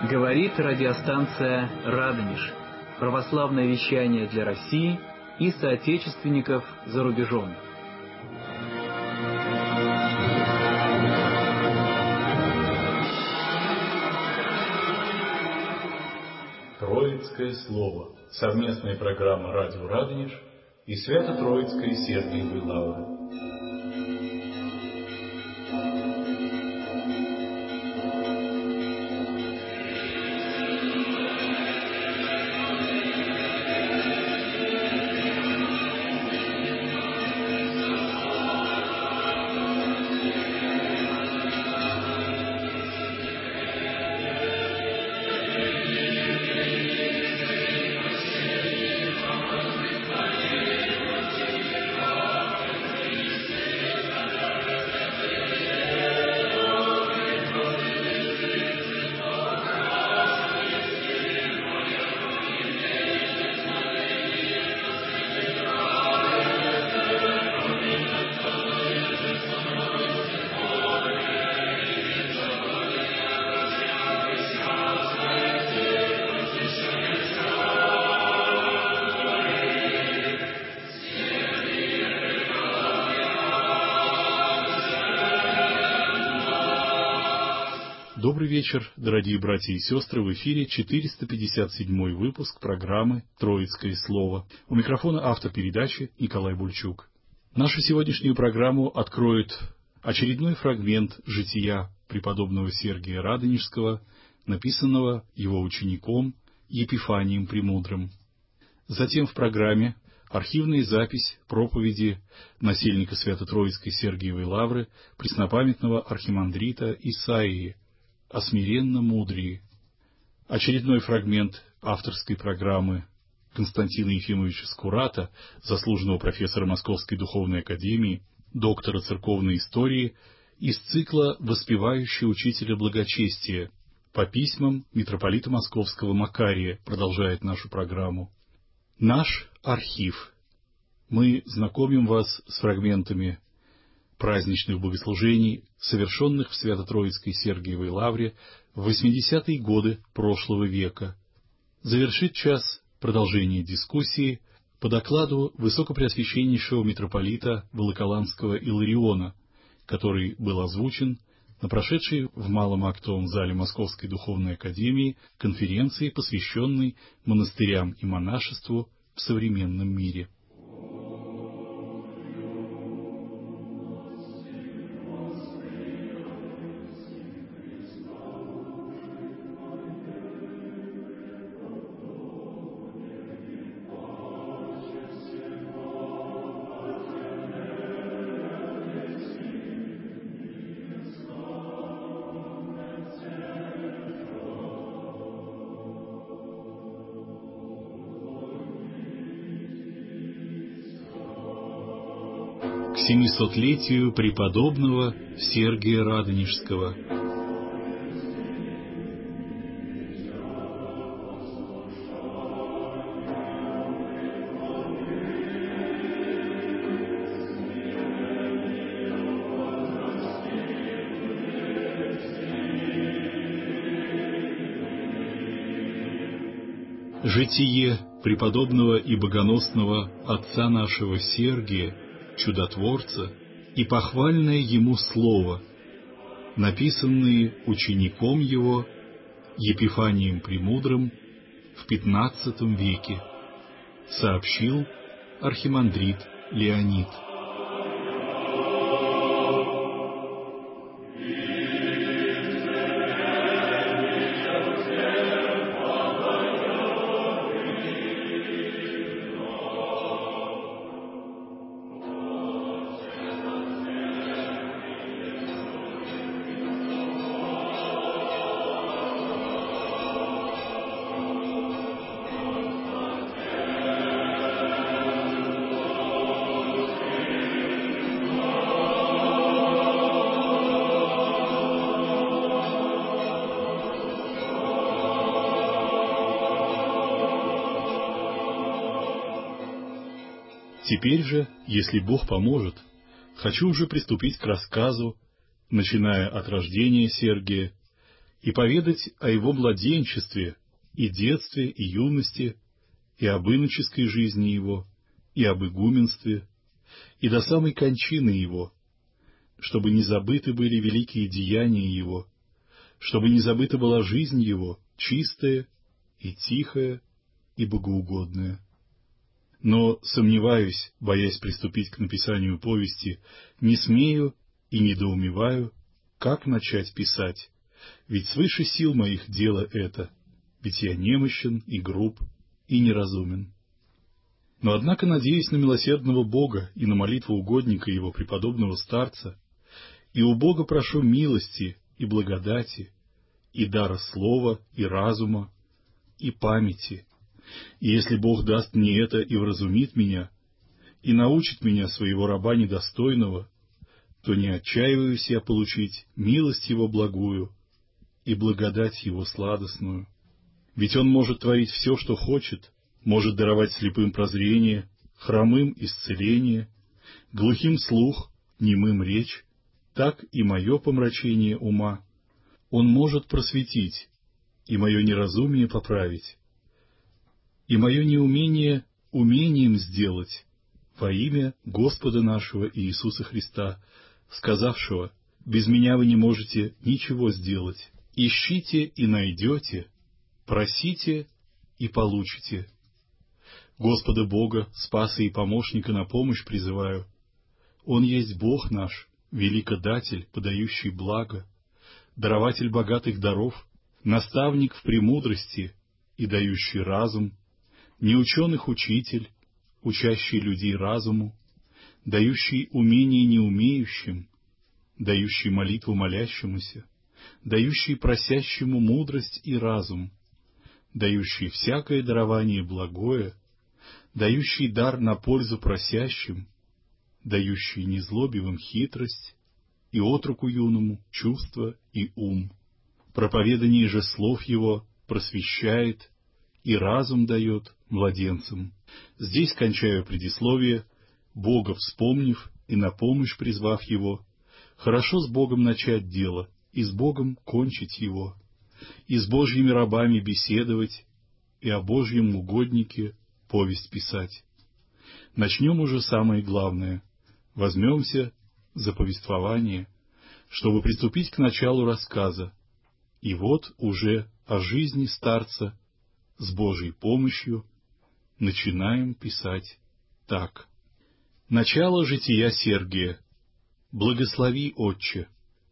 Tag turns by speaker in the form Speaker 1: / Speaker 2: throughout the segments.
Speaker 1: Говорит радиостанция «Радонеж». Православное вещание для России и соотечественников за рубежом.
Speaker 2: Троицкое слово. Совместная программа «Радио Радонеж» и Свято-Троицкой Сергиевой Лавры. Добрый вечер, дорогие братья и сестры, в эфире 457-й выпуск программы «Троицкое слово». У микрофона автор передачи Николай Бульчук. Нашу сегодняшнюю программу откроет очередной фрагмент жития преподобного Сергия Радонежского, написанного его учеником Епифанием Премудрым. Затем в программе архивная запись проповеди насельника Свято-Троицкой Сергиевой Лавры, преснопамятного архимандрита Исаии о смиренно-мудрии. Очередной фрагмент авторской программы Константина Ефимовича Скурата, заслуженного профессора Московской духовной академии, доктора церковной истории, из цикла «Воспевающий учителя благочестия» по письмам митрополита Московского Макария продолжает нашу программу. Наш архив. Мы знакомим вас с фрагментами праздничных богослужений, совершенных в Свято-Троицкой Сергиевой Лавре в 80-е годы прошлого века. Завершит час продолжение дискуссии по докладу Высокопреосвященнейшего митрополита Волоколамского Илариона, который был озвучен на прошедшей в Малом актовом зале Московской духовной академии конференции, посвященной монастырям и монашеству в современном мире. К 700-летию преподобного Сергия Радонежского. Житие преподобного и богоносного отца нашего Сергия, чудотворца, и похвальное ему слово, написанные учеником его Епифанием Премудрым в XV веке, сообщил архимандрит Леонид. Теперь же, если Бог поможет, хочу уже приступить к рассказу, начиная от рождения Сергия и поведать о его младенчестве, и детстве, и юности, и об иноческой жизни его, и об игуменстве, и до самой кончины его, чтобы не забыты были великие деяния его, чтобы не забыта была жизнь его, чистая и тихая и богоугодная. Но сомневаюсь, боясь приступить к написанию повести, не смею и недоумеваю, как начать писать, ведь свыше сил моих дело это, ведь я немощен и груб и неразумен. Но однако надеюсь на милосердного Бога и на молитву угодника его, преподобного старца, и у Бога прошу милости и благодати, и дара слова, и разума, и памяти. И если Бог даст мне это и вразумит меня, и научит меня, своего раба недостойного, то не отчаиваюсь я получить милость Его благую и благодать Его сладостную. Ведь Он может творить все, что хочет, может даровать слепым прозрение, хромым исцеление, глухим слух, немым речь, так и мое помрачение ума Он может просветить, и мое неразумие поправить, и мое неумение умением сделать во имя Господа нашего Иисуса Христа, сказавшего: «Без меня вы не можете ничего сделать. Ищите и найдете, просите и получите». Господа Бога, Спаса и Помощника, на помощь призываю. Он есть Бог наш, великодатель, подающий благо, дарователь богатых даров, наставник в премудрости и дающий разум, неученых учитель, учащий людей разуму, дающий умение неумеющим, дающий молитву молящемуся, дающий просящему мудрость и разум, дающий всякое дарование благое, дающий дар на пользу просящим, дающий незлобивым хитрость и отроку юному чувство и ум. Проповедание же слов его просвещает и разум дает младенцам. Здесь кончаю предисловие, Бога вспомнив и на помощь призвав Его, хорошо с Богом начать дело и с Богом кончить его, и с Божьими рабами беседовать, и о Божьем угоднике повесть писать. Начнем уже самое главное, возьмемся за повествование, чтобы приступить к началу рассказа, и вот уже о жизни старца с Божьей помощью начинаем писать так. Начало жития Сергия. Благослови, Отче.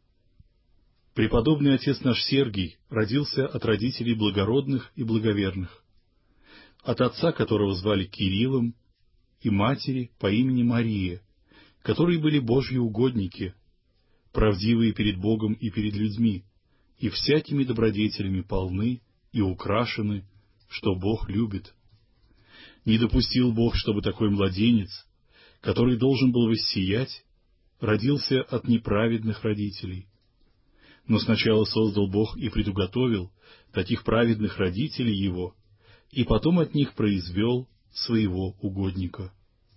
Speaker 2: Преподобный отец наш Сергий родился от родителей благородных и благоверных, от отца, которого звали Кириллом, и матери по имени Мария, которые были Божьи угодники, правдивые перед Богом и перед людьми, и всякими добродетелями полны и украшены, что Бог любит. Не допустил Бог, чтобы такой младенец, который должен был воссиять, родился от неправедных родителей. Но сначала создал Бог и предуготовил таких праведных родителей Его, и потом от них произвел своего угодника.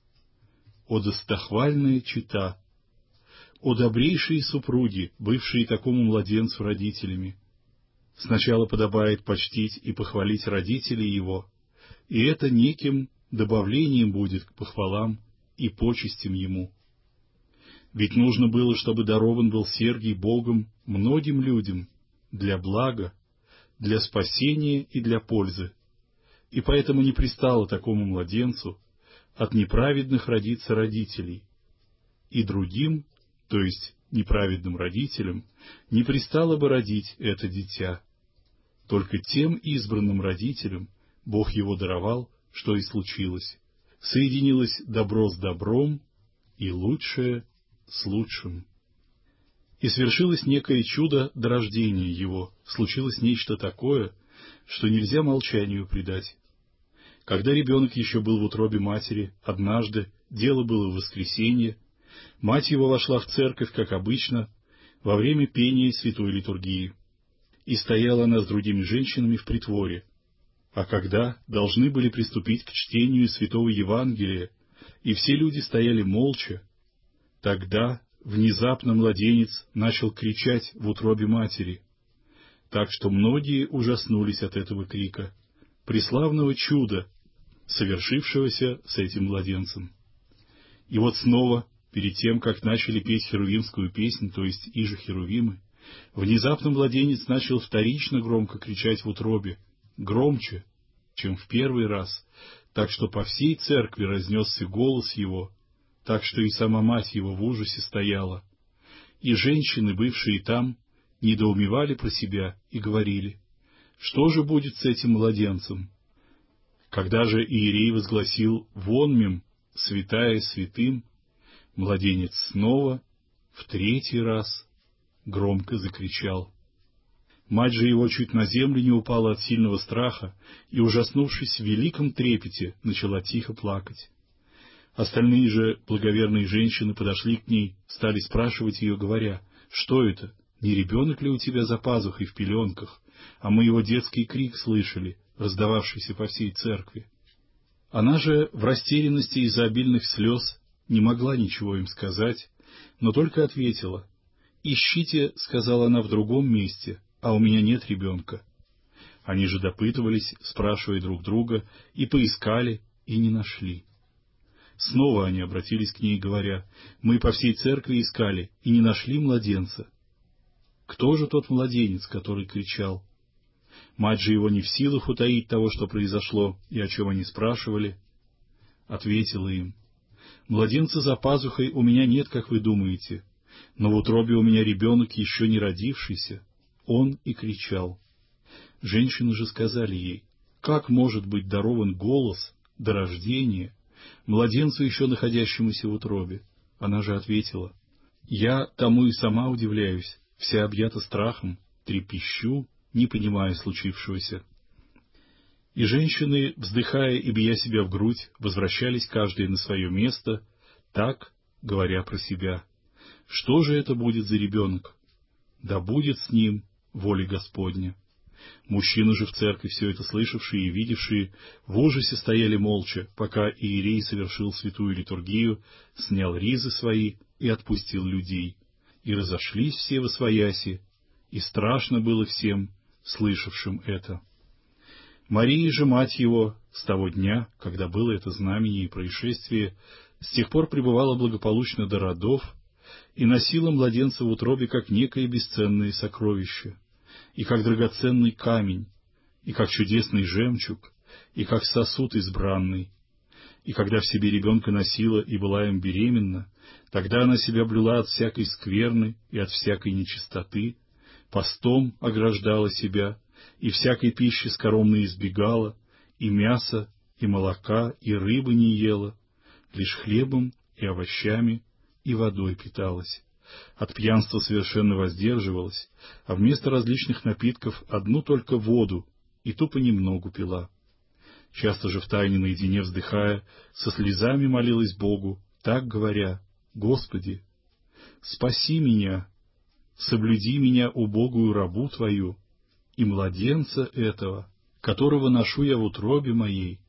Speaker 2: О достохвальная чета! О добрейшие супруги, бывшие такому младенцу родителями! Сначала подобает почтить и похвалить родителей его, и это неким добавлением будет к похвалам и почестям ему. Ведь нужно было, чтобы дарован был Сергий Богом многим людям для блага, для спасения и для пользы, и поэтому не пристало такому младенцу от неправедных родиться родителей, и другим, то есть неправедным родителям, не пристало бы родить это дитя. Только тем избранным родителям Бог его даровал, что и случилось. Соединилось добро с добром и лучшее с лучшим. И свершилось некое чудо до рождения его, случилось нечто такое, что нельзя молчанию предать. Когда ребенок еще был в утробе матери, однажды, дело было в воскресенье, мать его вошла в церковь, как обычно, во время пения святой литургии. И стояла она с другими женщинами в притворе. А когда должны были приступить к чтению святого Евангелия, и все люди стояли молча, тогда внезапно младенец начал кричать в утробе матери. так что многие ужаснулись от этого крика, преславного чуда, совершившегося с этим младенцем. И вот снова, перед тем, как начали петь херувимскую песнь, то есть иже херувимы, внезапно младенец начал вторично громко кричать в утробе, громче, чем в первый раз, так что по всей церкви разнесся голос его, так что и сама мать его в ужасе стояла. И женщины, бывшие там, недоумевали про себя и говорили, что же будет с этим младенцем? Когда же иерей возгласил «Вонмем, святая святым», младенец снова, в третий раз, громко закричал. Мать же его чуть на землю не упала от сильного страха и, ужаснувшись в великом трепете, начала тихо плакать. Остальные же благоверные женщины подошли к ней, стали спрашивать ее, говоря, «Что это? Не ребенок ли у тебя за пазухой в пеленках? А мы его детский крик слышали, раздававшийся по всей церкви». Она же в растерянности из-за обильных слез не могла ничего им сказать, но только ответила, «Ищите, — сказала она, — в другом месте, а у меня нет ребенка». Они же допытывались, спрашивая друг друга, и поискали, и не нашли. Снова они обратились к ней, говоря, «Мы по всей церкви искали и не нашли младенца». Кто же тот младенец, который кричал? Мать же его не в силах утаить того, что произошло, и о чем они спрашивали, ответила им, «Младенца за пазухой у меня нет, как вы думаете, но в утробе у меня ребенок, еще не родившийся». Он и кричал. Женщины же сказали ей, «Как может быть дарован голос до рождения младенцу, еще находящемуся в утробе?» Она же ответила, «Я тому и сама удивляюсь, вся объята страхом, трепещу, не понимая случившегося». И женщины, вздыхая и бия себя в грудь, возвращались каждая на свое место, так, говоря про себя, «Что же это будет за ребенок? Да будет с ним воля Господня». Мужчины же в церкви, все это слышавшие и видевшие, в ужасе стояли молча, пока иерей совершил святую литургию, снял ризы свои и отпустил людей. И разошлись все восвояси, и страшно было всем, слышавшим это. Мария же, мать его, с того дня, когда было это знамение и происшествие, с тех пор пребывала благополучно до родов и носила младенца в утробе как некое бесценное сокровище, и как драгоценный камень, и как чудесный жемчуг, и как сосуд избранный. И когда в себе ребенка носила и была им беременна, тогда она себя блюла от всякой скверны и от всякой нечистоты, постом ограждала себя, и всякой пищи скоромной избегала, и мяса, и молока, и рыбы не ела, лишь хлебом и овощами и водой питалась. От пьянства совершенно воздерживалась, а вместо различных напитков одну только воду, и ту понемногу пила. Часто же втайне наедине вздыхая, со слезами молилась Богу, так говоря, «Господи, спаси меня, соблюди меня, убогую рабу Твою, и младенца этого, которого ношу я в утробе моей,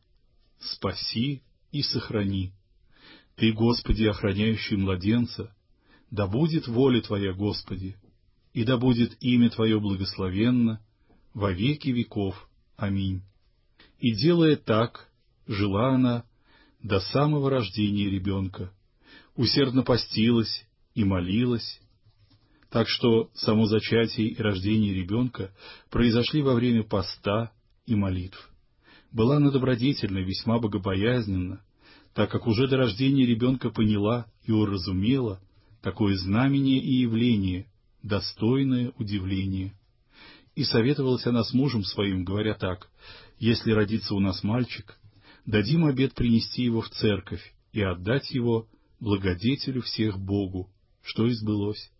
Speaker 2: спаси и сохрани. Ты, Господи, охраняющий младенца, да будет воля Твоя, Господи, и да будет имя Твое благословенно во веки веков. Аминь». И, делая так, жила она до самого рождения ребенка, усердно постилась и молилась, так что само зачатие и рождение ребенка произошли во время поста и молитв. Была она добродетельна, весьма богобоязненна, так как уже до рождения ребенка поняла и уразумела такое знамение и явление, достойное удивления. И советовалась она с мужем своим, говоря так, «Если родится у нас мальчик, дадим обет принести его в церковь и отдать его благодетелю всех Богу, что и сбылось.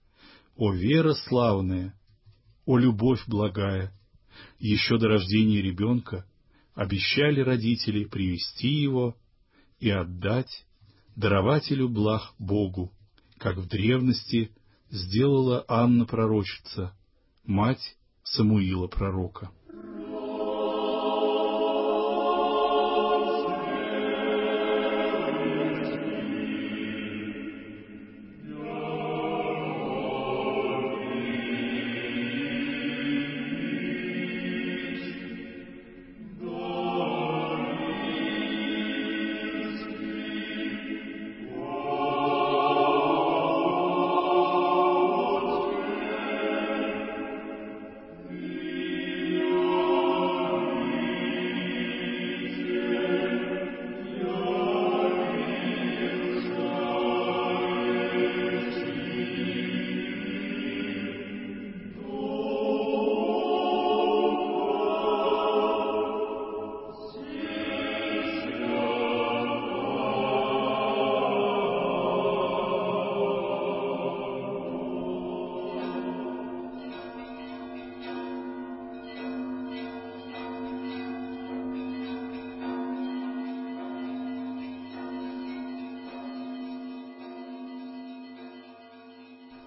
Speaker 2: О вера славная, о любовь благая, еще до рождения ребенка обещали родители привести его и отдать дарователю благ Богу, как в древности сделала Анна пророчица, мать Самуила пророка».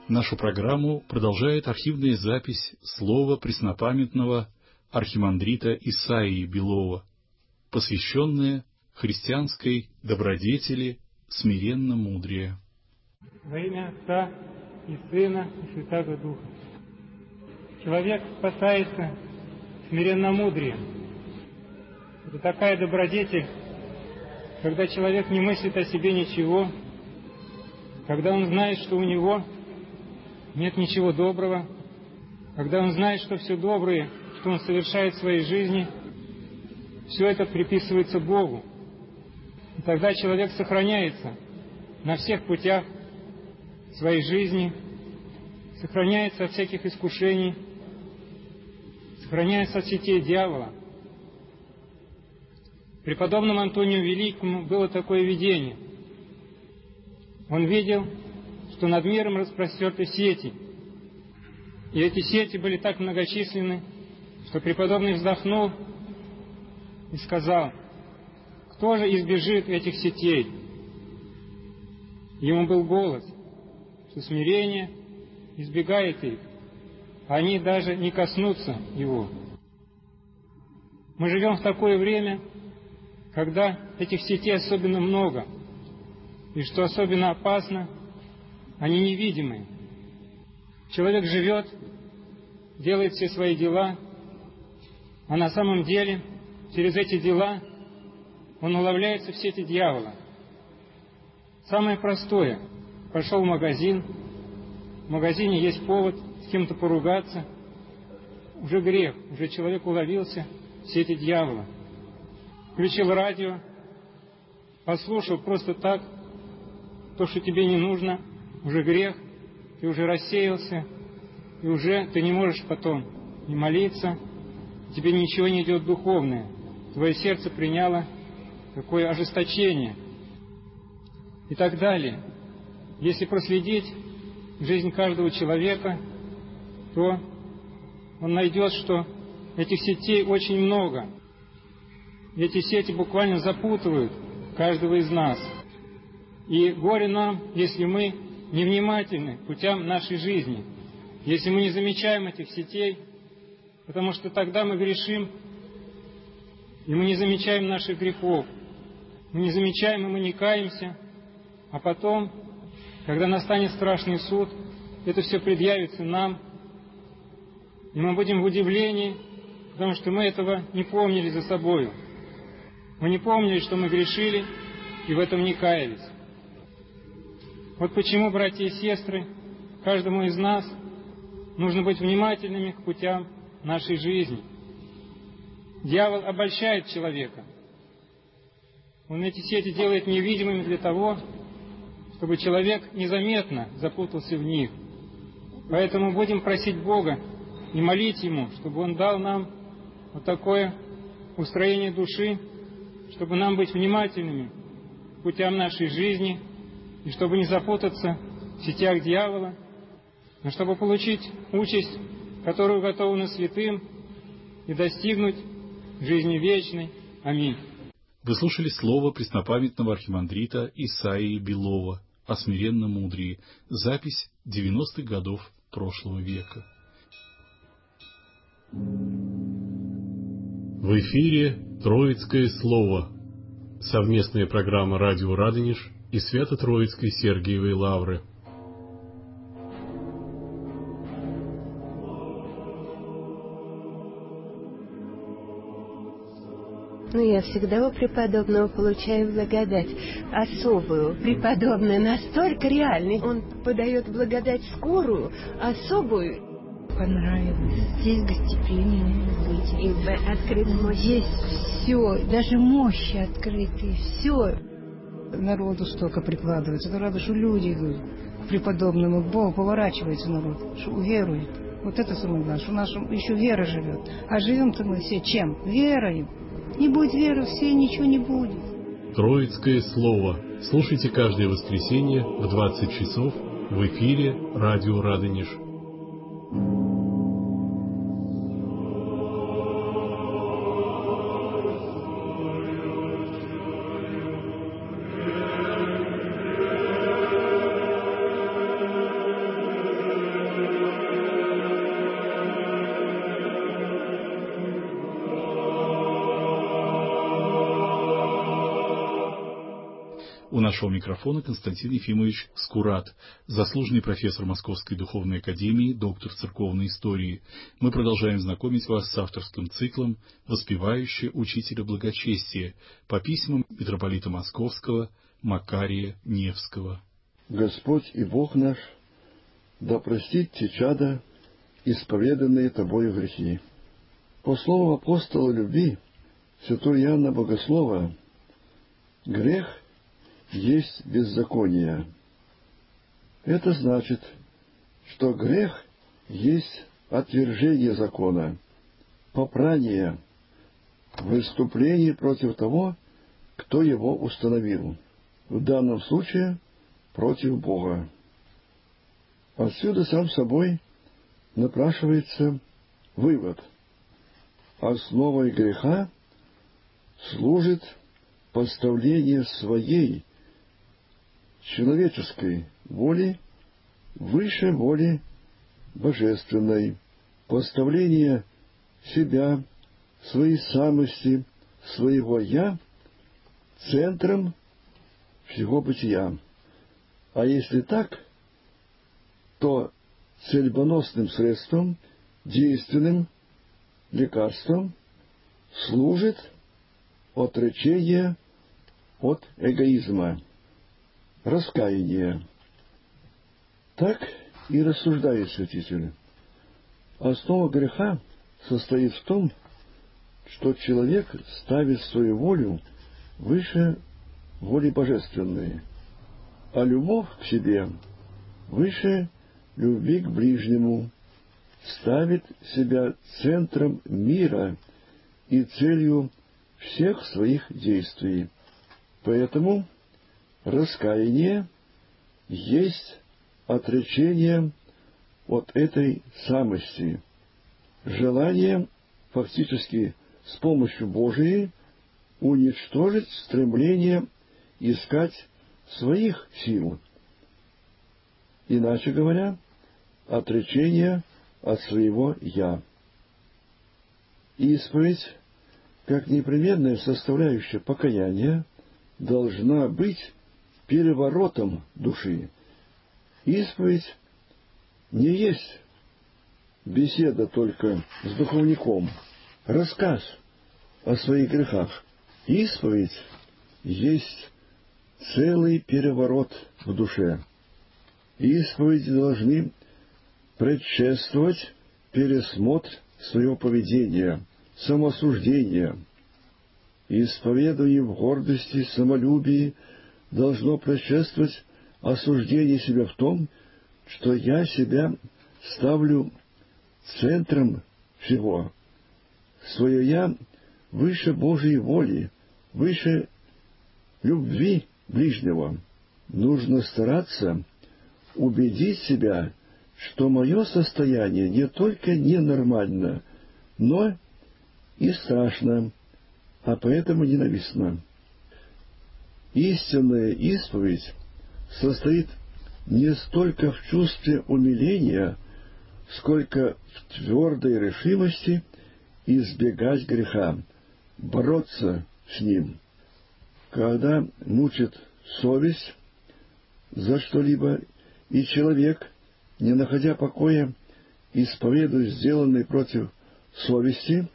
Speaker 2: Нашу программу продолжает архивная запись слова преснопамятного архимандрита Исаии Белова, посвященная христианской добродетели смиренно-мудрия.
Speaker 3: Во имя Отца и Сына и Святаго Духа. Человек спасается смиренно-мудрием. Это такая добродетель, когда человек не мыслит о себе ничего, когда он знает, что у него нет ничего доброго, когда он знает, что все доброе, что он совершает в своей жизни, все это приписывается Богу. И тогда человек сохраняется на всех путях своей жизни, сохраняется от всяких искушений, сохраняется от сетей дьявола. Преподобному Антонию Великому было такое видение. Он видел, что над миром распростерты сети. И эти сети были так многочисленны, что преподобный вздохнул и сказал: кто же избежит этих сетей? Ему был голос, что смирение избегает их, а они даже не коснутся его. Мы живем в такое время, когда этих сетей особенно много, и что особенно опасно, они невидимые. Человек живет, делает все свои дела, а на самом деле через эти дела он уловляется в сети дьявола. Самое простое: пошел в магазин, в магазине есть повод с кем-то поругаться, уже грех, уже человек уловился в сети дьявола. Включил радио, послушал просто так то, что тебе не нужно, уже грех, ты уже рассеялся, и уже ты не можешь потом не молиться, тебе ничего не идет духовное, твое сердце приняло такое ожесточение и так далее. Если проследить жизнь каждого человека, то он найдет, что этих сетей очень много. И эти сети буквально запутывают каждого из нас. И горе нам, если мы невнимательны к путям нашей жизни, если мы не замечаем этих сетей, потому что тогда мы грешим, и мы не замечаем наших грехов, мы не замечаем, и мы не каемся, а потом, когда настанет страшный суд, это все предъявится нам, и мы будем в удивлении, потому что мы этого не помнили за собою. Мы не помнили, что мы грешили, и в этом не каялись. Вот почему, братья и сестры, каждому из нас нужно быть внимательными к путям нашей жизни. Дьявол обольщает человека. Он эти сети делает невидимыми для того, чтобы человек незаметно запутался в них. Поэтому будем просить Бога и молить Ему, чтобы Он дал нам вот такое устроение души, чтобы нам быть внимательными к путям нашей жизни, и чтобы не запутаться в сетях дьявола, но чтобы получить участь, которую уготована святым, и достигнуть жизни вечной. Аминь.
Speaker 2: Вы слушали слово преснопамятного архимандрита Исаии Белова о смиренно-мудрии, запись 90-х годов прошлого века.
Speaker 4: В эфире Троицкое слово. Совместная программа «Радио Радонеж» и Свято-Троицкой Сергиевой Лавры.
Speaker 5: Но я всегда у преподобного получаю благодать особую. Преподобный настолько реальный, он подает благодать скорую, особую.
Speaker 6: Понравилось. Здесь гостеприимно быть.
Speaker 5: И открыт мощь.
Speaker 6: Здесь все, даже мощи открыты, все. Народу столько прикладывается. Это рада, что люди идут к преподобному, к Богу поворачивается народ, что верует. Вот это самое главное, что наша еще вера живет. А живем-то мы все чем? Верой. Не будет веры, все ничего не будет.
Speaker 4: Троицкое слово. Слушайте каждое воскресенье в 20 часов в эфире «Радио Радонеж».
Speaker 2: У нашего микрофона Константин Ефимович Скурат, заслуженный профессор Московской духовной академии, доктор церковной истории. Мы продолжаем знакомить вас с авторским циклом «Воспевающее учителя благочестия» по письмам митрополита Московского Макария Невского.
Speaker 7: Господь и Бог наш, да простит те чада, исповеданные Тобою грехи. По слову апостола любви, святого Иоанна Богослова, грех есть беззаконие. Это значит, что грех есть отвержение закона, попрание, выступление против того, кто его установил, в данном случае против Бога. Отсюда сам собой напрашивается вывод. Основой греха служит поставление своей человеческой воли выше воли божественной, поставление себя, своей самости, своего «я» центром всего бытия. А если так, то цельбоносным средством, действенным лекарством служит отречение от эгоизма, раскаяние. Так и рассуждает святитель. Основа греха состоит в том, что человек ставит свою волю выше воли божественной, а любовь к себе выше любви к ближнему, ставит себя центром мира и целью всех своих действий. Поэтому раскаяние есть отречение от этой самости, желание фактически с помощью Божией уничтожить стремление искать своих сил. Иначе говоря, отречение от своего «я». Исповедь, как непременная составляющая покаяния, должна быть переворотом души. Исповедь не есть беседа только с духовником, рассказ о своих грехах. Исповедь есть целый переворот в душе. Исповеди должны предшествовать пересмотр своего поведения, самоосуждения. Исповедание в гордости, самолюбии должно предшествовать осуждение себя в том, что я себя ставлю центром всего. Свое «я» выше Божьей воли, выше любви ближнего. Нужно стараться убедить себя, что мое состояние не только ненормально, но и страшно, а поэтому ненавистно. Истинная исповедь состоит не столько в чувстве умиления, сколько в твердой решимости избегать греха, бороться с ним. Когда мучит совесть за что-либо, и человек, не находя покоя, исповедует сделанное против совести,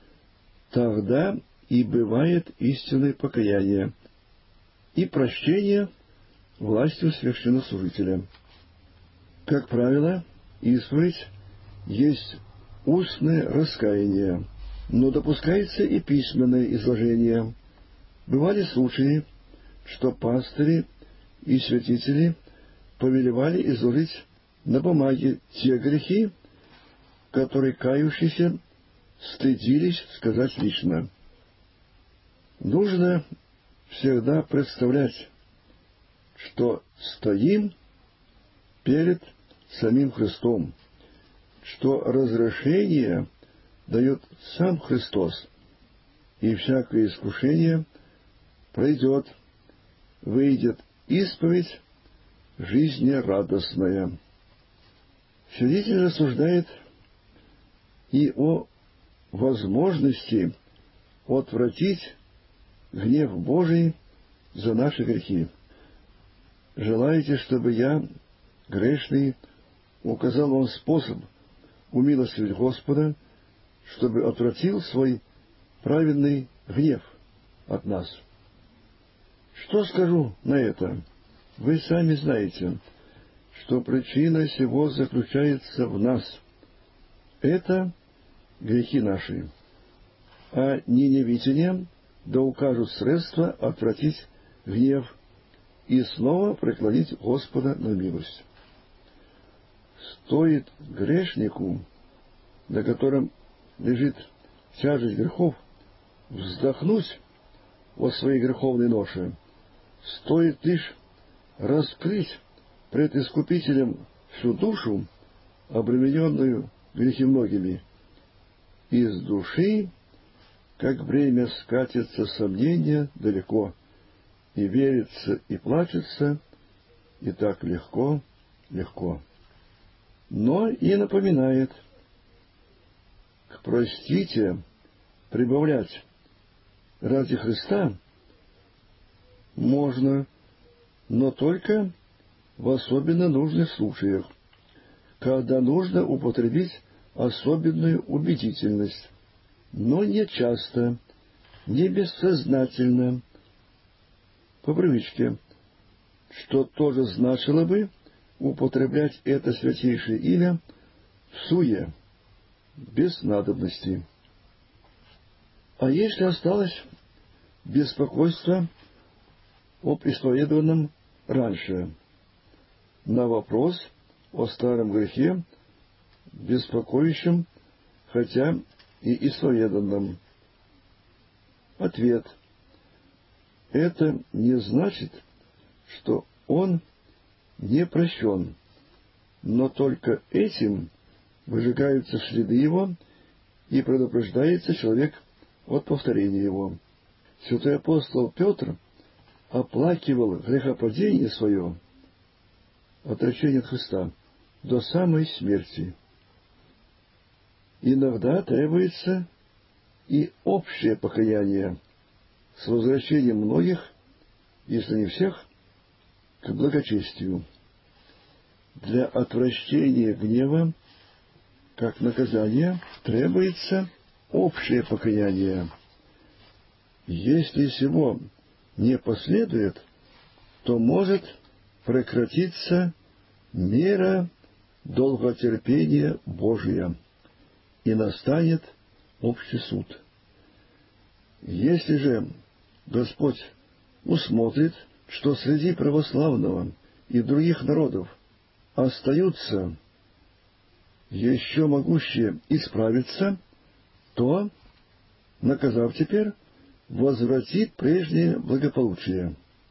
Speaker 7: тогда и бывает истинное покаяние и прощение властью священнослужителя. Как правило, исповедь есть устное раскаяние, но допускается и письменное изложение. Бывали случаи, что пастыри и святители повелевали изложить на бумаге те грехи, которые кающиеся стыдились сказать лично. Нужно всегда представлять, что стоим перед самим Христом, что разрешение дает сам Христос, и всякое искушение пройдет, выйдет исповедь жизнерадостная. Святитель рассуждает и о возможности отвратить гнев Божий за наши грехи. желаете, чтобы я, грешный, указал вам способ умилостивить Господа, чтобы отвратил свой праведный гнев от нас? Что скажу на это? Вы сами знаете, что причина сего заключается в нас. Это грехи наши. А ненавидением да укажут средства отвратить гнев и снова преклонить Господа на милость. Стоит грешнику, на котором лежит тяжесть грехов, вздохнуть о своей греховной ноше, стоит лишь раскрыть пред Искупителем всю душу, обремененную грехи многими, из души, как бремя, скатится сомнение далеко, и верится, и плачется, и так легко, легко. Но и напоминает: к простите прибавлять ради Христа можно, но только в особенно нужных случаях, когда нужно употребить особенную убедительность, но не часто, не бессознательно, по привычке, что тоже значило бы употреблять это святейшее имя в суе, без надобности. А если осталось беспокойство об исповедованном раньше, на вопрос о старом грехе, беспокоящем, хотя и исповеданном? Ответ: это не значит, что он не прощен, но только этим выжигаются следы его и предупреждается человек от повторения его. Святой апостол Петр оплакивал грехопадение свое, отречение от Христа, до самой смерти. Иногда требуется и общее покаяние с возвращением многих, если не всех, к благочестию. Для отвращения гнева, как наказание, требуется общее покаяние. Если сего не последует, то может прекратиться мера долготерпения Божия, и настанет общий суд. Если же Господь усмотрит, что среди православного и других народов остаются еще могущие исправиться, то, наказав теперь, возвратит прежнее благополучие.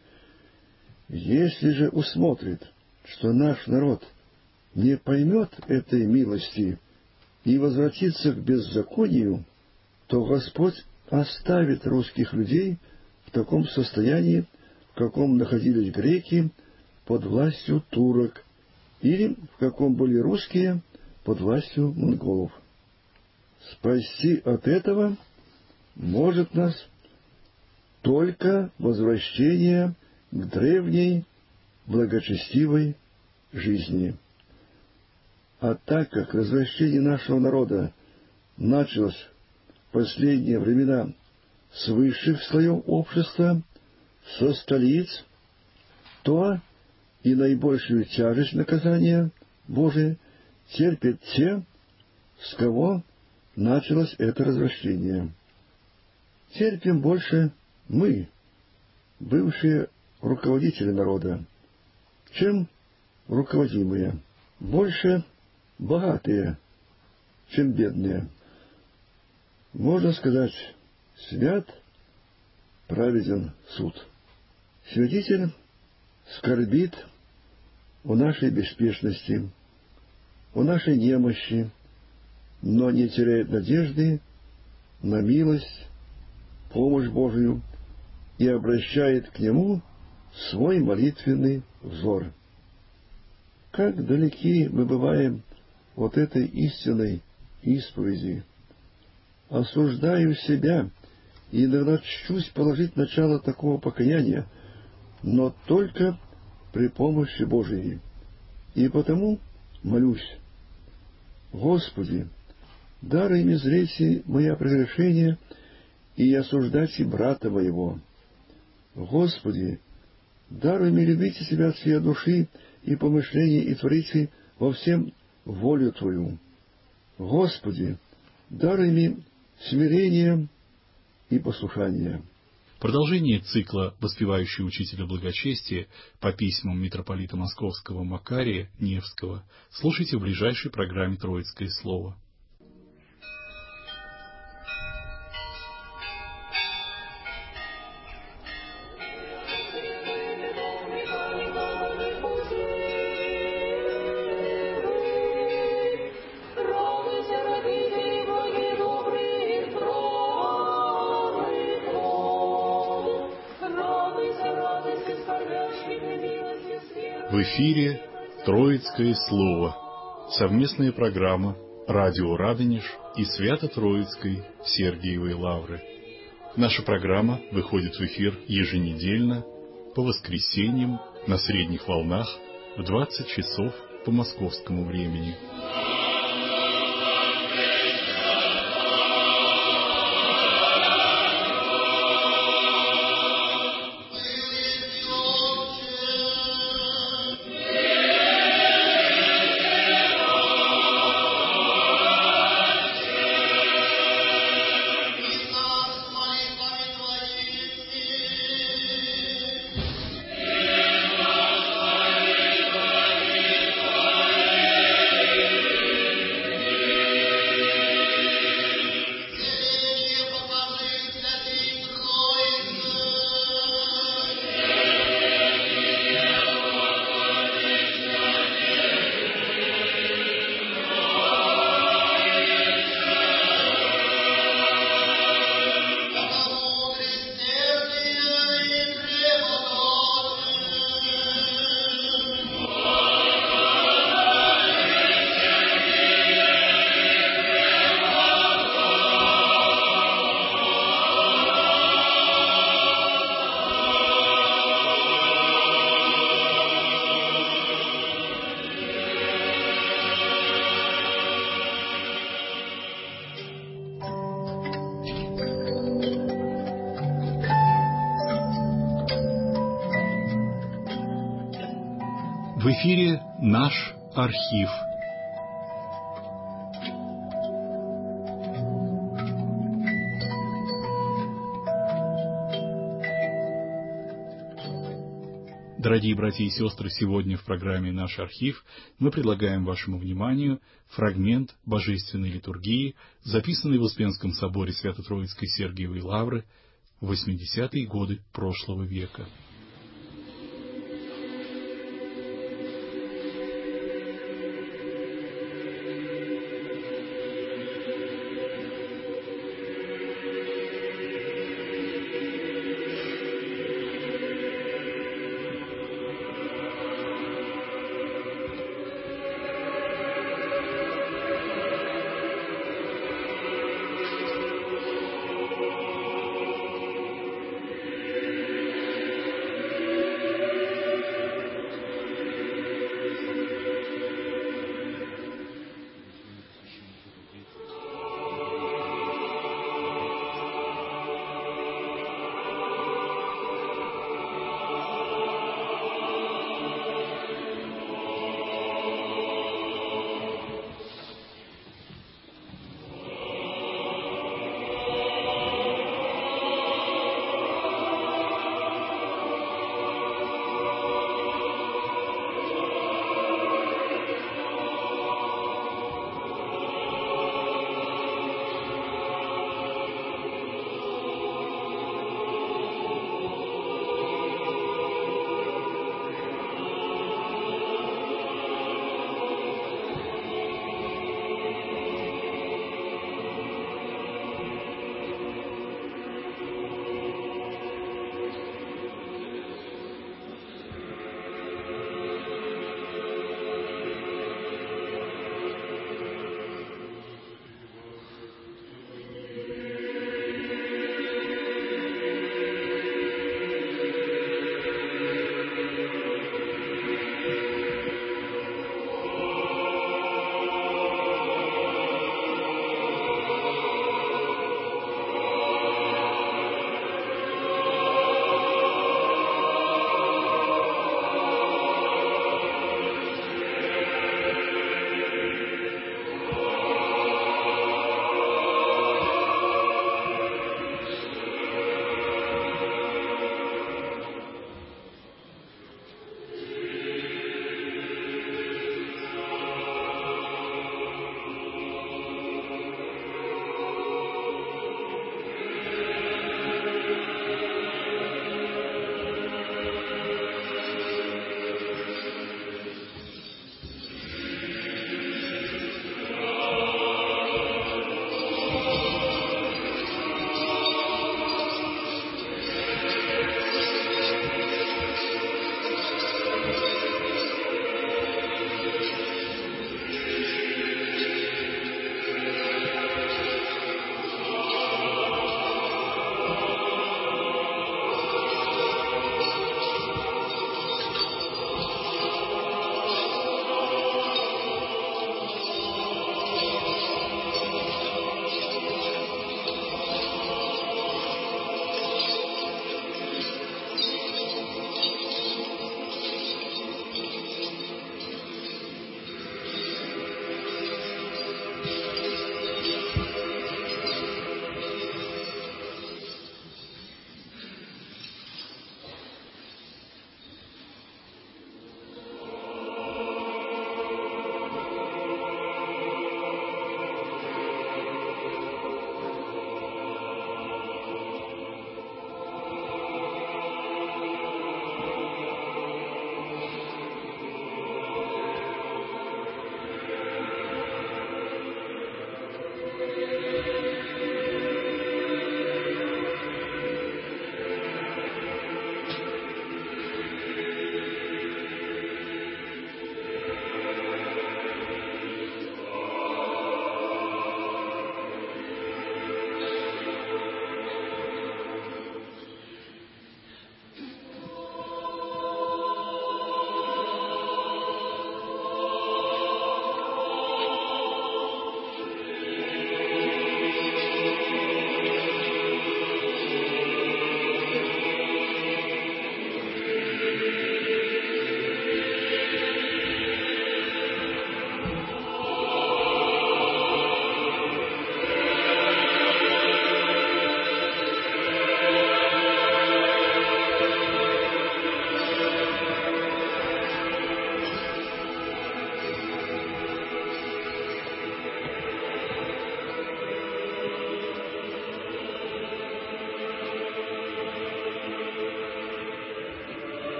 Speaker 7: Если же усмотрит, что наш народ не поймет этой милости и возвратится к беззаконию, то Господь оставит русских людей в таком состоянии, в каком находились греки под властью турок, или в каком были русские под властью монголов. Спасти от этого может нас только возвращение к древней благочестивой жизни. А так как развращение нашего народа началось в последние времена с высших слоев общества, со столиц, то и наибольшую тяжесть наказания Божия терпят те, с кого началось это развращение. Терпим больше мы, бывшие руководители народа, чем руководимые, больше богатые, чем бедные. Можно сказать, свят, праведен суд. Святитель скорбит о нашей беспечности, о нашей немощи, но не теряет надежды на милость, помощь Божию и обращает к Нему свой молитвенный взор. Как далеки мы бываем от этой истинной исповеди. Осуждаю себя и иногда чтусь положить начало такого покаяния, но только при помощи Божией. И потому молюсь: Господи, даруй мне зреть мои прегрешения и осуждать брата моего. Господи, даруй мне любить себя от всей души и помышления и творить во всем волю Твою. Господи, даруй мне смирение и послушание.
Speaker 2: Продолжение цикла «Воспевающий учителя благочестия» по письмам митрополита Московского Макария Невского слушайте в ближайшей программе «Троицкое слово». В эфире «Троицкое слово» — совместная программа «Радио Радонеж» и Свято-Троицкой Сергиевой Лавры. Наша программа выходит в эфир еженедельно по воскресеньям на средних волнах в 20 часов по московскому времени. В эфире наш архив. Дорогие братья и сестры, сегодня в программе «Наш архив» мы предлагаем вашему вниманию фрагмент божественной литургии, записанный в Успенском соборе Свято-Троицкой Сергиевой Лавры в 80-е годы прошлого века.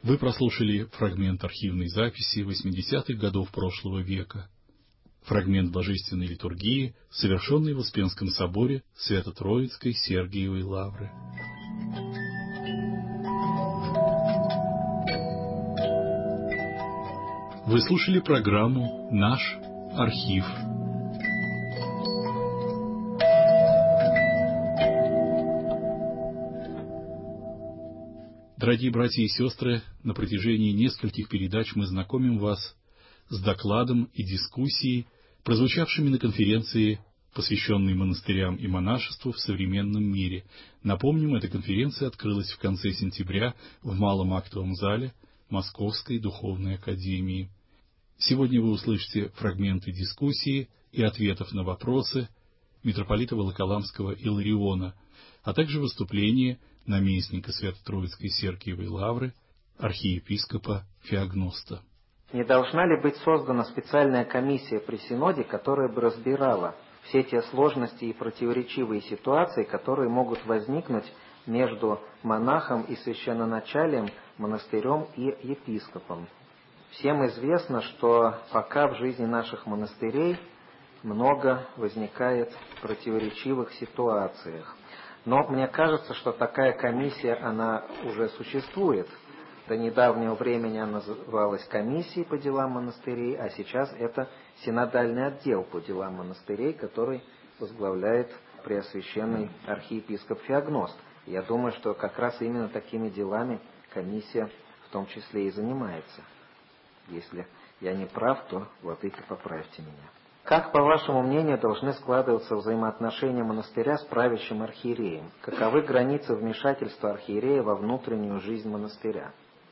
Speaker 2: Вы прослушали фрагмент архивной записи 80-х годов прошлого века. Фрагмент божественной литургии, совершенный в Успенском соборе Свято-Троицкой Сергиевой Лавры. Вы слушали программу «Наш архив». Дорогие братья и сестры, на протяжении нескольких передач мы знакомим вас с докладом и дискуссией, прозвучавшими на конференции, посвященной монастырям и монашеству в современном мире. Напомним, эта конференция открылась в конце сентября в Малом актовом зале Московской Духовной Академии. Сегодня вы услышите фрагменты дискуссии и ответов на вопросы митрополита Волоколамского Илариона, а также выступление наместника Свято-Троицкой Сергиевой Лавры, архиепископа Феогноста.
Speaker 8: Не должна ли быть создана специальная комиссия при Синоде, которая бы разбирала все те сложности и противоречивые ситуации, которые могут возникнуть между монахом и священноначалием, монастырем и епископом? Всем известно, что пока в жизни наших монастырей много возникает противоречивых ситуациях. Но мне кажется, что такая комиссия, она уже существует. До недавнего времени она называлась комиссией по делам монастырей, а сейчас это синодальный отдел по делам монастырей, который возглавляет преосвященный архиепископ Феогност. Я думаю, что как раз именно такими делами комиссия в том числе и занимается. Если я не прав, то, владыка, поправьте меня. Как, по вашему мнению, должны складываться взаимоотношения монастыря с правящим архиереем? Каковы границы вмешательства архиерея во внутреннюю жизнь монастыря?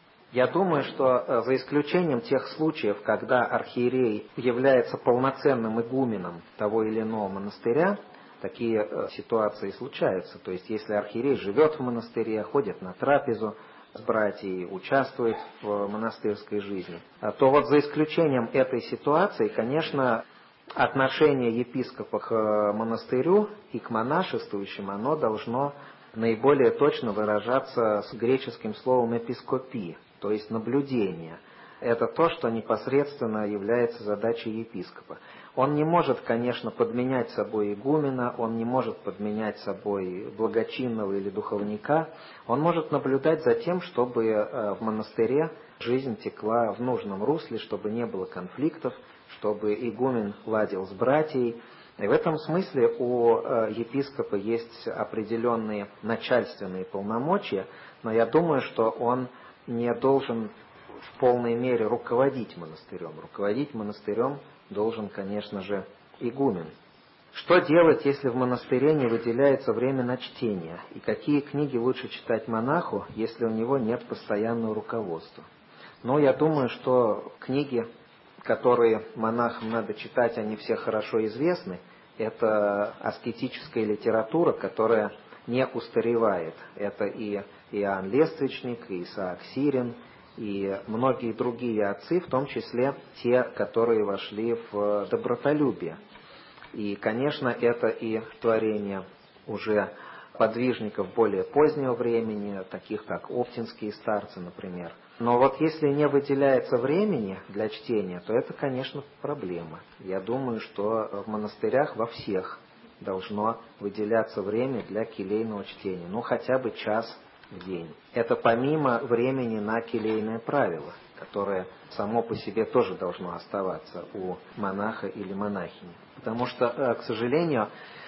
Speaker 8: Я думаю, что за исключением тех случаев, когда архиерей является полноценным игуменом того или иного монастыря, такие ситуации случаются. То есть, если архиерей живет в монастыре, ходит на трапезу с братьями, участвует в монастырской жизни, то вот за исключением этой ситуации, конечно, отношение епископа к монастырю и к монашествующим, оно должно наиболее точно выражаться с греческим словом «эпископи», то есть наблюдение. Это то, что непосредственно является задачей епископа. Он не может, конечно, подменять собой игумена, он не может подменять собой благочинного или духовника. Он может наблюдать за тем, чтобы в монастыре жизнь текла в нужном русле, чтобы не было конфликтов, чтобы игумен ладил с братьей. И в этом смысле у епископа есть определенные начальственные полномочия, но я думаю, что он не должен в полной мере руководить монастырем. Руководить монастырем должен, конечно же, игумен. Что делать, если в монастыре не выделяется время на чтение? И какие книги лучше читать монаху, если у него нет постоянного руководства? Ну, я думаю, что книги, которые монахам надо читать, они все хорошо известны. Это аскетическая литература, которая не устаревает. Это и Иоанн Лествичник, и Исаак Сирин, и многие другие отцы, в том числе те, которые вошли в добротолюбие. И, конечно, это и творение уже подвижников более позднего времени, таких как оптинские старцы, например. Но вот если не выделяется времени для чтения, то это, конечно, проблема. Я думаю, что в монастырях во всех должно выделяться время для келейного чтения, ну хотя бы час в день. Это помимо времени на келейное правило, которое само по себе тоже должно оставаться у монаха или монахини. Потому что, к сожалению,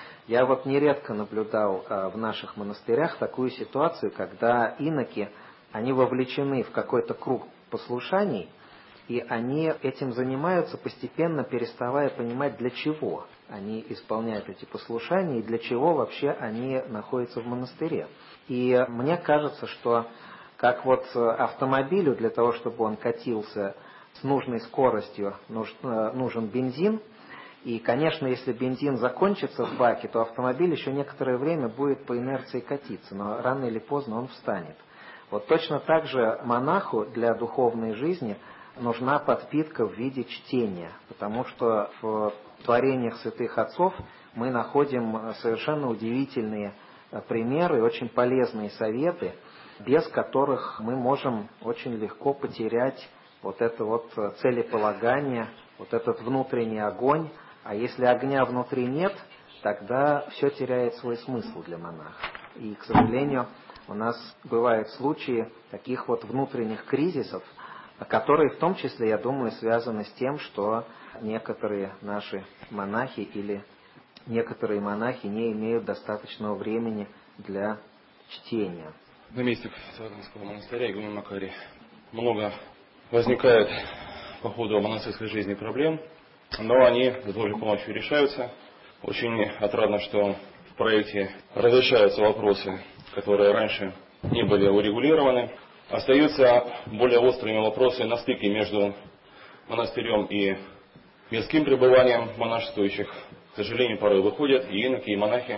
Speaker 8: я вот нередко наблюдал в наших монастырях такую ситуацию, когда иноки, они вовлечены в какой-то круг послушаний, и они этим занимаются, постепенно переставая понимать, для чего они исполняют эти послушания и для чего вообще они находятся в монастыре. И мне кажется, что как вот автомобилю, для того, чтобы он катился с нужной скоростью, нужен бензин. И, конечно, если бензин закончится в баке, то автомобиль еще некоторое время будет по инерции катиться, но рано или поздно он встанет. Вот точно так же монаху для духовной жизни нужна подпитка в виде чтения, потому что в творениях святых отцов мы находим совершенно удивительные примеры, очень полезные советы, без которых мы можем очень легко потерять вот это вот целеполагание, вот этот внутренний огонь. А если огня внутри нет, тогда все теряет свой смысл для монаха. И, к сожалению, у нас бывают случаи таких вот внутренних кризисов, которые в том числе, я думаю, связаны с тем, что некоторые наши монахи или некоторые монахи не имеют достаточного времени для чтения.
Speaker 9: Наместник Саратовского монастыря игумен Макарий. Много возникает по ходу монастырской жизни проблем, но они с Божьей помощью решаются. Очень отрадно, что в проекте разрешаются вопросы, которые раньше не были урегулированы. Остаются более острыми вопросы на стыке между монастырем и мирским пребыванием монашествующих. К сожалению, порой выходят и иноки, и монахи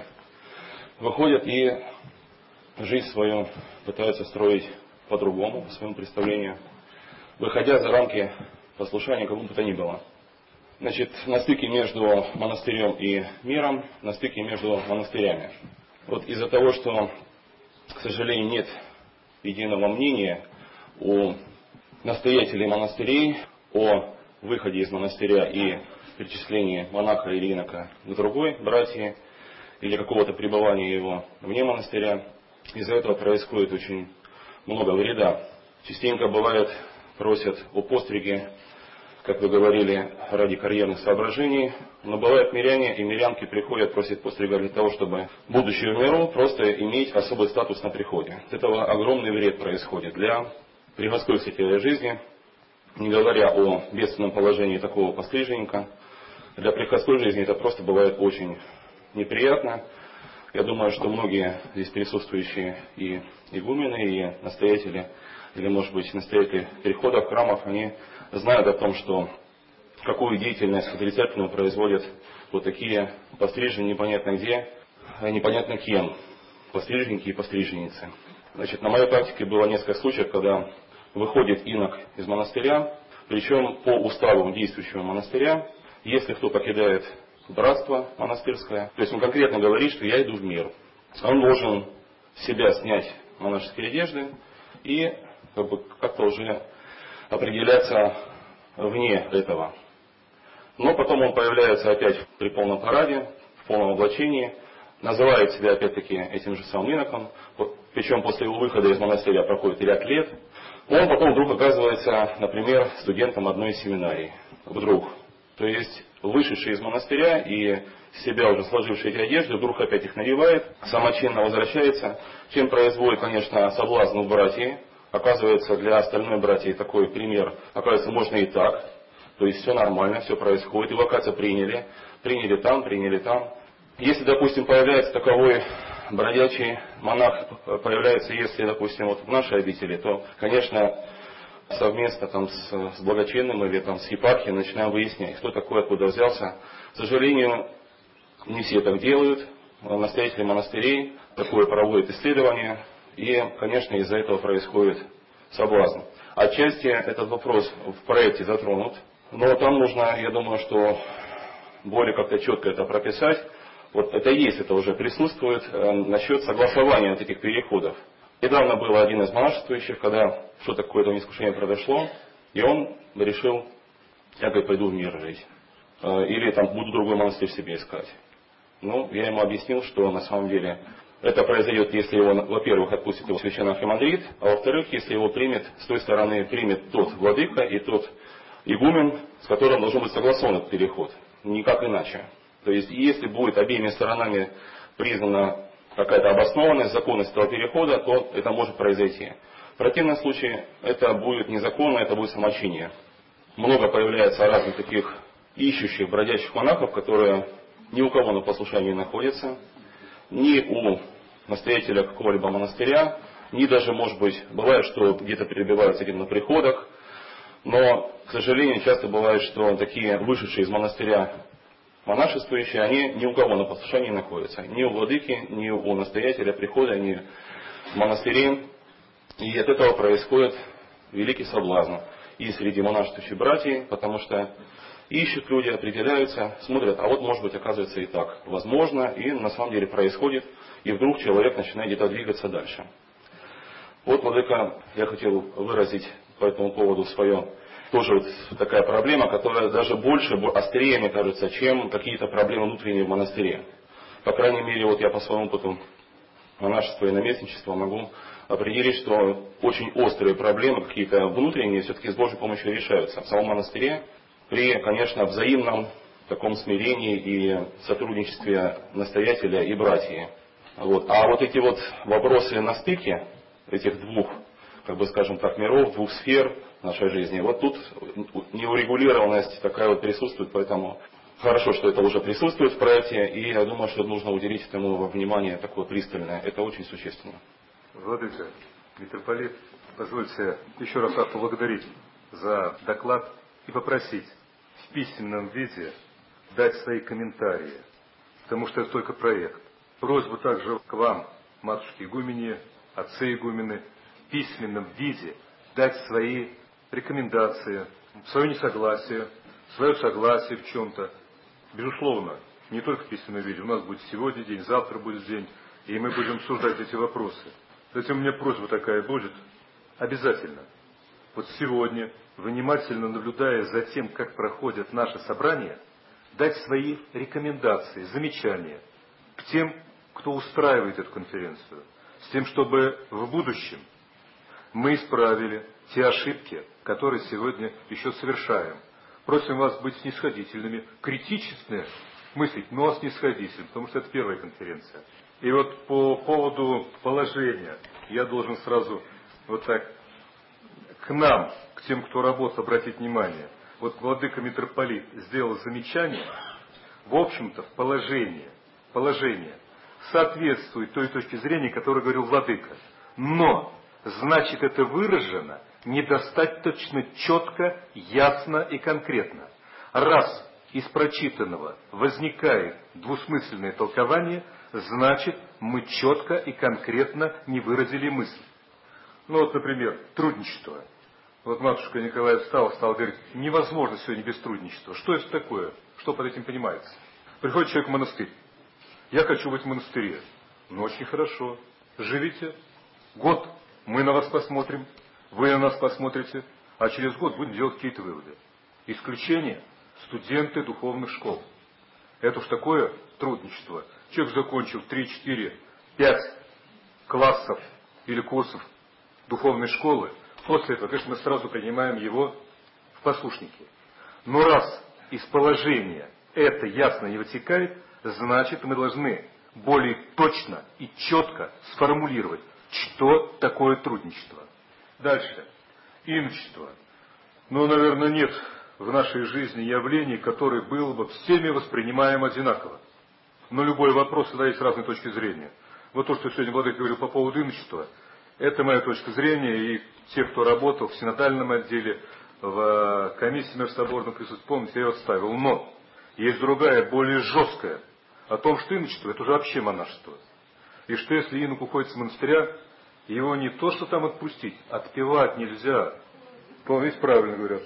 Speaker 9: выходят и жизнь свою пытаются строить по-другому, по своему представлению, выходя за рамки послушания кому бы то ни было. Значит, на стыке между монастырем и миром, на стыке между монастырями. Вот из-за того, что, к сожалению, нет единого мнения у настоятелей монастырей о выходе из монастыря и перечислении монаха или инока к другой братьи или какого-то пребывания его вне монастыря, из-за этого происходит очень много вреда. Частенько бывает, просят о постриге, как вы говорили, ради карьерных соображений, но бывают миряне и мирянки приходят, просят пострига для того, чтобы, будучи в миру, просто иметь особый статус на приходе. От этого огромный вред происходит для приходской, кстати, жизни, не говоря о бедственном положении такого постриженника. Для приходской жизни это просто бывает очень неприятно. Я думаю, что многие здесь присутствующие и игумены, и настоятели, или, может быть, настоятели переходов, храмов, они знают о том, что какую деятельность отрицательную производят вот такие пострижения непонятно где, непонятно кем, постриженники и постриженницы. Значит, на моей практике было несколько случаев, когда выходит инок из монастыря, причем по уставу действующего монастыря, если кто покидает братство монастырское, то есть он конкретно говорит, что я иду в мир, он должен с себя снять монашеские одежды и как-то уже определяться вне этого. Но потом он появляется опять при полном параде, в полном облачении, называет себя опять-таки этим же самым иноком, причем после его выхода из монастыря проходит ряд лет. Он потом вдруг оказывается, например, студентом одной из семинарий. Вдруг. То есть вышедший из монастыря и себя уже сложивший эти одежды, вдруг опять их надевает, самочинно возвращается, чем производит, конечно, соблазн у братьев. Оказывается, для остальной братьи такой пример, оказывается, можно и так. То есть все нормально, все происходит. Его, оказывается, приняли там. Если, допустим, появляется таковой бродячий монах, появляется, если, допустим, вот в нашей обители, то, конечно, совместно там с благочинным или там с епархией начинаем выяснять, кто такой, откуда взялся. К сожалению, не все так делают. Настоятели монастырей такое проводят исследование, и, конечно, из-за этого происходит соблазн. Отчасти этот вопрос в проекте затронут, но там нужно, я думаю, что более как-то четко это прописать. Вот это есть, это уже присутствует насчет согласования вот этих переходов. Недавно был один из монашествующих, когда что-то какое-то искушение произошло, и он решил, я пойду в мир жить. Или там буду другой монастырь себе искать. Ну, я ему объяснил, что на самом деле это произойдет, если его, во-первых, отпустит его священноархимандрит, а во-вторых, если его примет, с той стороны примет тот владыка и тот игумен, с которым должен быть согласован этот переход. Никак иначе. То есть, если будет обеими сторонами признана какая-то обоснованность, законность этого перехода, то это может произойти. В противном случае это будет незаконно, это будет самочиние. Много появляется разных таких ищущих, бродячих монахов, которые ни у кого на послушании не находятся, ни у настоятеля какого-либо монастыря, ни даже, может быть, бывает, что где-то перебиваются где-то на приходах, но, к сожалению, часто бывает, что такие вышедшие из монастыря монашествующие, они ни у кого на послушании не находятся. Ни у владыки, ни у настоятеля прихода, ни в монастыре. И от этого происходит великий соблазн. и среди монашествующих братьев, потому что ищут люди, определяются, смотрят, а вот может быть оказывается и так. Возможно, и на самом деле происходит, и вдруг человек начинает где-то двигаться дальше. Вот, владыка, я хотел выразить по этому поводу свое, тоже вот такая проблема, которая даже больше, острее, мне кажется, чем какие-то проблемы внутренние в монастыре. По крайней мере, вот я по своему опыту монашества и наместничества могу определить, что очень острые проблемы, какие-то внутренние, все-таки с Божьей помощью решаются в самом монастыре, при, конечно, взаимном таком смирении и сотрудничестве настоятеля и братьев. Вот. А вот эти вот вопросы на стыке этих двух, как бы скажем так, миров, двух сфер нашей жизни, вот тут неурегулированность такая вот присутствует, поэтому хорошо, что это уже присутствует в проекте, и я думаю, что нужно уделить этому внимание такое пристальное. Это очень существенно.
Speaker 10: Владыка, митрополит, позвольте еще раз вас поблагодарить за доклад и попросить в письменном виде дать свои комментарии, потому что это только проект. Просьбу также к вам, матушки игуменьи, отцы игумены, в письменном виде дать свои рекомендации, свое несогласие, свое согласие в чем-то. Безусловно, не только в письменном виде. У нас будет сегодня день, завтра будет день, и мы будем обсуждать эти вопросы. Затем у меня просьба такая будет. Обязательно. Вот сегодня, внимательно наблюдая за тем, как проходят наши собрания, дать свои рекомендации, замечания к тем, кто устраивает эту конференцию, с тем, чтобы в будущем мы исправили те ошибки, которые сегодня еще совершаем. Просим вас быть снисходительными, критически мыслить, но снисходительным, потому что это первая конференция. И вот по поводу положения я должен сразу вот так к нам, к тем, кто работал, обратить внимание. Вот владыка митрополит сделал замечание, в общем-то, положение соответствует той точке зрения, которую говорил владыка. Но, значит, это выражено недостаточно четко, ясно и конкретно. Раз из прочитанного возникает двусмысленное толкование, значит, мы четко и конкретно не выразили мысль. Ну вот, например, трудничество. Вот матушка Николаев стал говорить, невозможно сегодня без трудничества. Что это такое? Что под этим понимается? Приходит человек в монастырь. Я хочу быть в монастыре. Ну, очень хорошо. Живите. Год мы на вас посмотрим, вы на нас посмотрите, а через год будем делать какие-то выводы. Исключение – студенты духовных школ. Это уж такое трудничество. Человек закончил 3, 4, 5 классов или курсов духовной школы. После этого, конечно, мы сразу принимаем его в послушники. Но раз из положения это ясно не вытекает, значит, мы должны более точно и четко сформулировать, что такое трудничество. Дальше. Иночество. Ну, наверное, нет в нашей жизни явлений, которое было бы всеми воспринимаем одинаково. Но любой вопрос всегда есть разные точки зрения. Вот то, что сегодня владыка говорил по поводу иночества, это моя точка зрения, и те, кто работал в синодальном отделе, в комиссии межсоборного присутствия, помните, я ее отставил. Но есть другая, более жесткая, о том, что иночество – это уже вообще монашество. И что если инок уходит с монастыря, его не то, что там отпустить, отпевать нельзя. Помните, правильно говорят.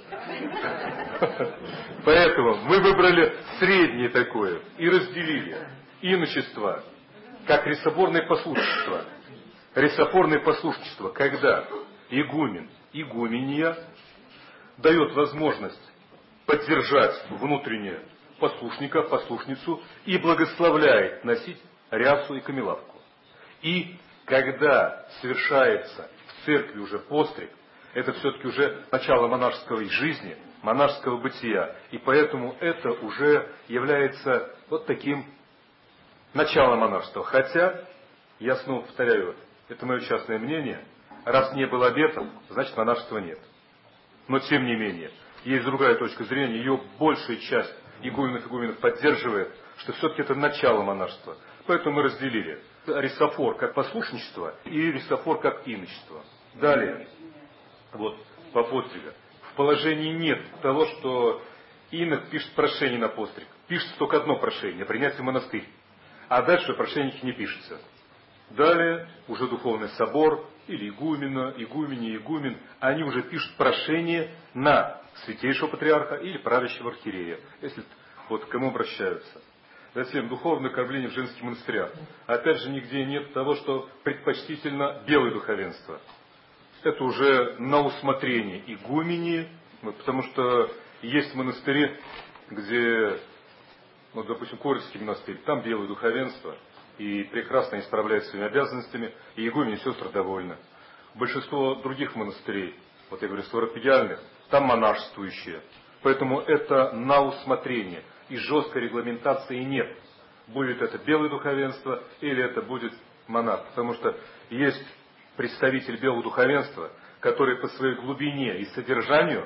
Speaker 10: Поэтому мы выбрали среднее такое и разделили иночество как ресоборное послушничество. Ресопорное послушничество, когда игумен, игуменья дает возможность поддержать внутреннее послушника, послушницу и благословляет носить рясу и камелавку. И когда совершается в церкви уже постриг, это все-таки уже начало монашеской жизни, монашеского бытия. И поэтому это уже является вот таким началом монашества. Хотя, я снова повторяю, это мое частное мнение, раз не было обетов, значит монашества нет. Но тем не менее, есть другая точка зрения, ее большая часть игуменов поддерживает, что все-таки это начало монашества. Поэтому мы разделили ресофор как послушничество и ресофор как иночество. Далее, вот по постригу. В положении нет того, что инок пишет прошение на постриг. Пишется только одно прошение, принятие в монастырь. А дальше прошение не пишется. Далее уже духовный собор или игумена, игумене, игумен, они уже пишут прошение на святейшего патриарха или правящего архиерея, если вот к кому обращаются. Затем духовное кормление в женских монастырях. Опять же, нигде нет того, что предпочтительно белое духовенство. Это уже на усмотрение игумени, потому что есть монастыри, где, вот, допустим, Корольский монастырь, там белое духовенство, и прекрасно они справляются с своими обязанностями, и игумени и сестры довольны. Большинство других монастырей, вот я говорю, ставропигиальных, там монашествующие. Поэтому это на усмотрение, и жесткой регламентации нет. Будет это белое духовенство или это будет монах. Потому что есть представители белого духовенства, которые по своей глубине и содержанию,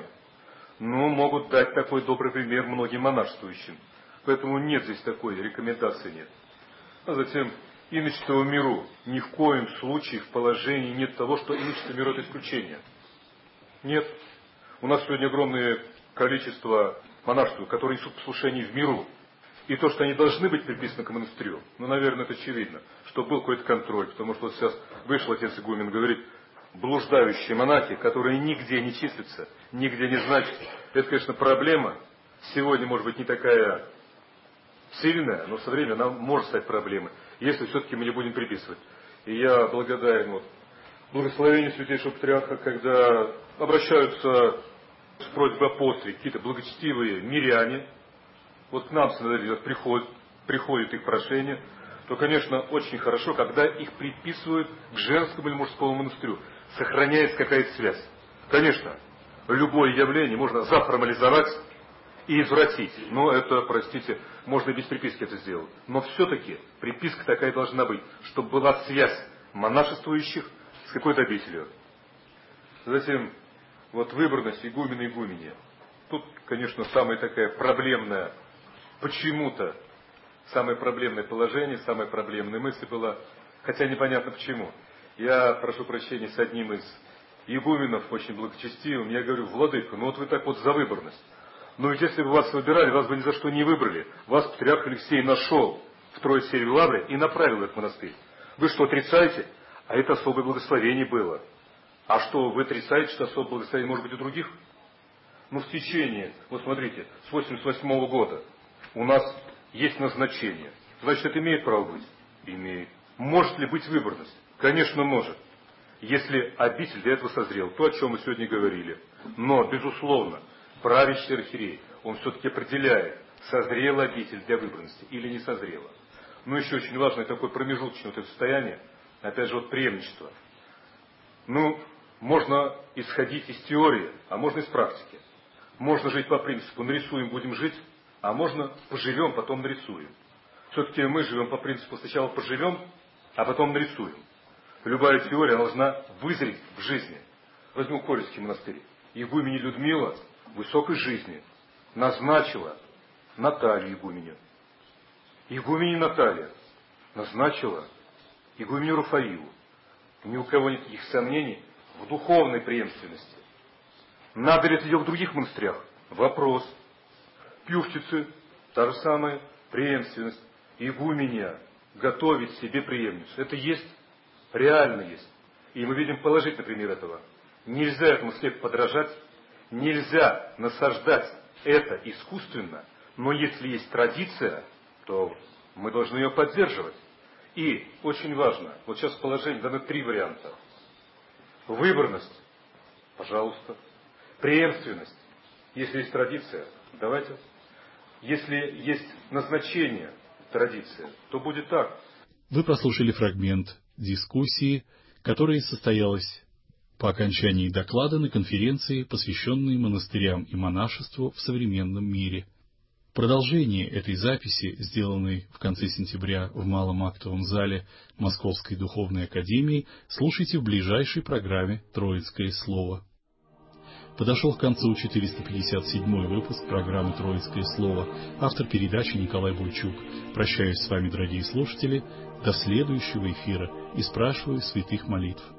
Speaker 10: могут дать такой добрый пример многим монашествующим. Поэтому нет здесь такой рекомендации нет. А затем иночество в миру. Ни в коем случае в положении нет того, что иночество в миру это исключение. Нет. У нас сегодня огромное количество монашеств, которые несут послушание в миру. И то, что они должны быть приписаны к монастырю, наверное, это очевидно, что был какой-то контроль. Потому что вот сейчас вышел отец игумен, говорит, блуждающие монахи, которые нигде не числятся, нигде не значатся. Это, конечно, проблема. Сегодня, может быть, не такая сильная, но со временем она может стать проблемой, если все-таки мы не будем приписывать. И я благодарен благословению святейшего патриарха, когда обращаются с просьбой о постриг какие-то благочестивые миряне, вот к нам приходят их прошения, то, конечно, очень хорошо, когда их приписывают к женскому или мужскому монастырю. Сохраняется какая-то связь. Конечно, любое явление можно заформализовать и извратить. Но это, простите, можно и без приписки это сделать. Но все-таки приписка такая должна быть, чтобы была связь монашествующих с какой-то обителью. Затем, выборность игумена и игуменья. Тут, конечно, самая такая проблемная, почему-то, самое проблемное положение, самая проблемная мысль была, хотя непонятно почему. Я прошу прощения с одним из игуменов, очень благочестивым, я говорю, владыка, вы так за выборность. Но ведь если бы вас выбирали, вас бы ни за что не выбрали. Вас патриарх Алексей нашел в Троице Лавре и направил в этот монастырь. Вы что, отрицаете? А это особое благословение было. А что, вы отрицаете, что особое благословение может быть у других? В течение, смотрите, с 88 года у нас есть назначение. Значит, это имеет право быть? Имеет. Может ли быть выборность? Конечно, может. Если обитель для этого созрел, то, о чем мы сегодня говорили. Но, безусловно, правящий архиерей, он все-таки определяет, созрела обитель для выборности или не созрела. Еще очень важное такое промежуточное состояние, опять же, преемничество. Можно исходить из теории, а можно из практики. Можно жить по принципу нарисуем, будем жить, а можно поживем, потом нарисуем. Все-таки мы живем по принципу сначала поживем, а потом нарисуем. Любая теория должна вызреть в жизни. Возьму Корольский монастырь. Игуменя Людмила высокой жизни назначила Наталью игуменю. Игуменя Наталья назначила игуменю Рафаилу. Ни у кого нет никаких сомнений в духовной преемственности. Надо ли это делать в других монастырях? Вопрос. Пювчицы, та же самая преемственность. Игуменья готовит себе преемницу. Это есть, реально есть. И мы видим положительный пример этого. Нельзя этому слепо подражать, нельзя насаждать это искусственно, но если есть традиция, то мы должны ее поддерживать. И очень важно, сейчас в положении даны 3 варианта. Выборность, пожалуйста. Преемственность, если есть традиция, давайте. Если есть назначение, традиция, то будет так.
Speaker 2: Вы прослушали фрагмент дискуссии, которая состоялась по окончании доклада на конференции, посвященной монастырям и монашеству в современном мире. Продолжение этой записи, сделанной в конце сентября в Малом актовом зале Московской духовной академии, слушайте в ближайшей программе «Троицкое слово». Подошел к концу 457 выпуск программы «Троицкое слово». Автор передачи Николай Бульчук. Прощаюсь с вами, дорогие слушатели, до следующего эфира и спрашиваю святых молитв.